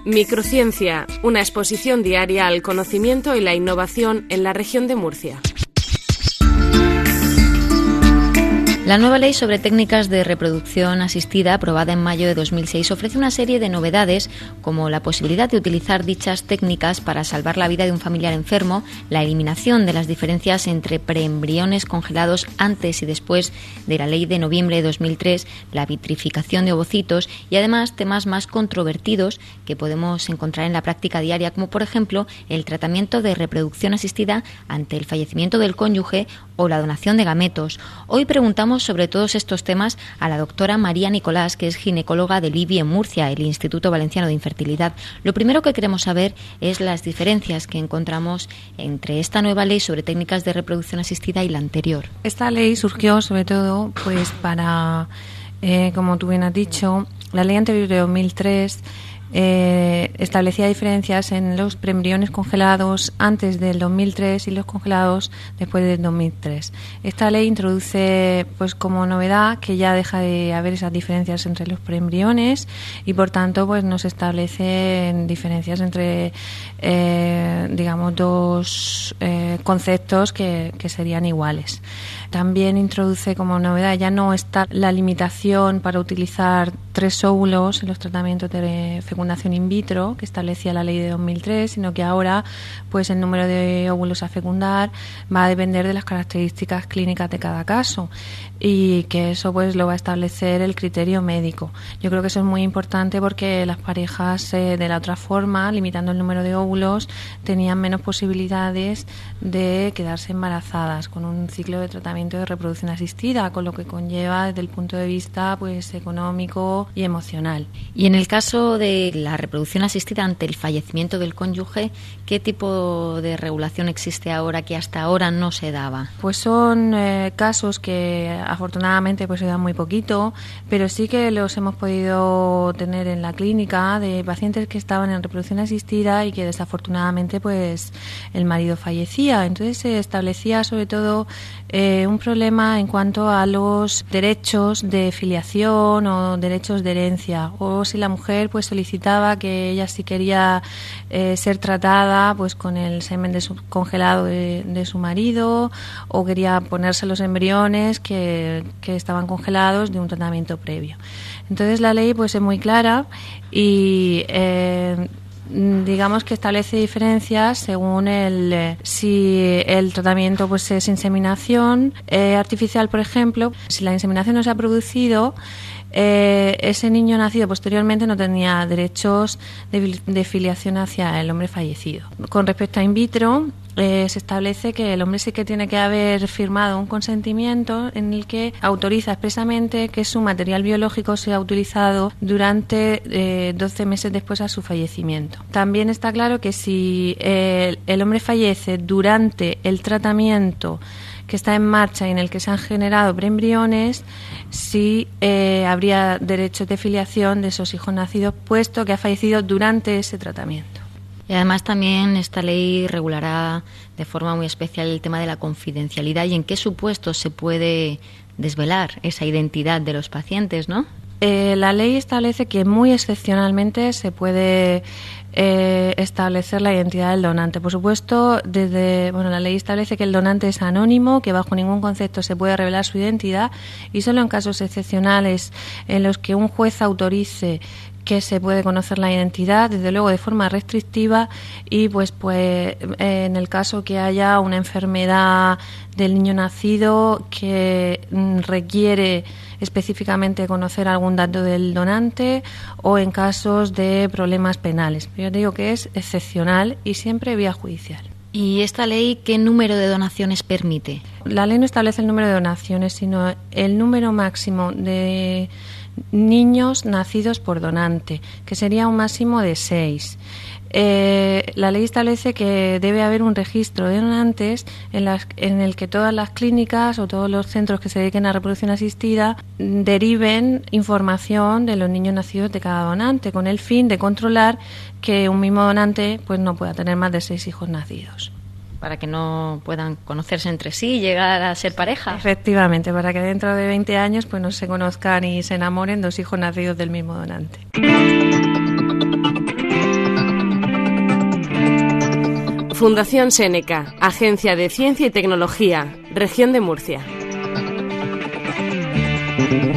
Microciencia, una exposición diaria al conocimiento y la innovación en la región de Murcia. La nueva ley sobre técnicas de reproducción asistida, aprobada en mayo de 2006, ofrece una serie de novedades, como la posibilidad de utilizar dichas técnicas para salvar la vida de un familiar enfermo, la eliminación de las diferencias entre preembriones congelados antes y después de la ley de noviembre de 2003, la vitrificación de ovocitos y además temas más controvertidos que podemos encontrar en la práctica diaria, como por ejemplo el tratamiento de reproducción asistida ante el fallecimiento del cónyuge o la donación de gametos. Hoy preguntamos sobre todos estos temas a la doctora María Nicolás, que es ginecóloga del IBI en Murcia, el Instituto Valenciano de Infertilidad. Lo primero que queremos saber es las diferencias que encontramos entre esta nueva ley sobre técnicas de reproducción asistida y la anterior. Esta ley surgió sobre todo para, como tú bien has dicho, la ley anterior de 2003 establecía diferencias en los preembriones congelados antes del 2003 y los congelados después del 2003. Esta ley introduce como novedad que ya deja de haber esas diferencias entre los preembriones y por tanto nos establecen diferencias entre dos conceptos que serían iguales. También introduce como novedad, ya no está la limitación para utilizar 3 óvulos en los tratamientos de fecundación in vitro que establecía la ley de 2003, sino que ahora el número de óvulos a fecundar va a depender de las características clínicas de cada caso y que eso lo va a establecer el criterio médico. Yo creo que eso es muy importante porque las parejas de la otra forma, limitando el número de óvulos, tenían menos posibilidades de quedarse embarazadas con un ciclo de tratamiento de reproducción asistida, con lo que conlleva desde el punto de vista económico y emocional. Y en el caso de la reproducción asistida ante el fallecimiento del cónyuge, ¿qué tipo de regulación existe ahora que hasta ahora no se daba? Son casos que afortunadamente se dan muy poquito, pero sí que los hemos podido tener en la clínica de pacientes que estaban en reproducción asistida y que desafortunadamente el marido fallecía. Entonces se establecía sobre todo un problema en cuanto a los derechos de filiación o derechos de herencia, o si la mujer solicitaba que ella sí quería ser tratada con el semen congelado de su marido, o quería ponerse los embriones que estaban congelados de un tratamiento previo. Entonces la ley es muy clara y digamos que establece diferencias según si el tratamiento es inseminación artificial, por ejemplo. Si la inseminación no se ha producido, ese niño nacido posteriormente no tenía derechos de filiación hacia el hombre fallecido. Con respecto a in vitro, se establece que el hombre sí que tiene que haber firmado un consentimiento en el que autoriza expresamente que su material biológico sea utilizado durante 12 meses después a su fallecimiento. También está claro que si el hombre fallece durante el tratamiento que está en marcha y en el que se han generado preembriones, sí habría derechos de filiación de esos hijos nacidos, puesto que ha fallecido durante ese tratamiento. Y además también esta ley regulará de forma muy especial el tema de la confidencialidad y en qué supuestos se puede desvelar esa identidad de los pacientes, ¿no? La ley establece que muy excepcionalmente se puede establecer la identidad del donante. Por supuesto, la ley establece que el donante es anónimo, que bajo ningún concepto se puede revelar su identidad y solo en casos excepcionales en los que un juez autorice que se puede conocer la identidad, desde luego de forma restrictiva, y en el caso que haya una enfermedad del niño nacido que requiere específicamente conocer algún dato del donante, o en casos de problemas penales. Yo digo que es excepcional y siempre vía judicial. ¿Y esta ley qué número de donaciones permite? La ley no establece el número de donaciones, sino el número máximo de niños nacidos por donante, que sería un máximo de 6. La ley establece que debe haber un registro de donantes en el que todas las clínicas o todos los centros que se dediquen a reproducción asistida deriven información de los niños nacidos de cada donante, con el fin de controlar que un mismo donante no pueda tener más de 6 hijos nacidos. Para que no puedan conocerse entre sí y llegar a ser pareja. Efectivamente, para que dentro de 20 años no se conozcan y se enamoren 2 hijos nacidos del mismo donante. Fundación Seneca, Agencia de Ciencia y Tecnología, Región de Murcia.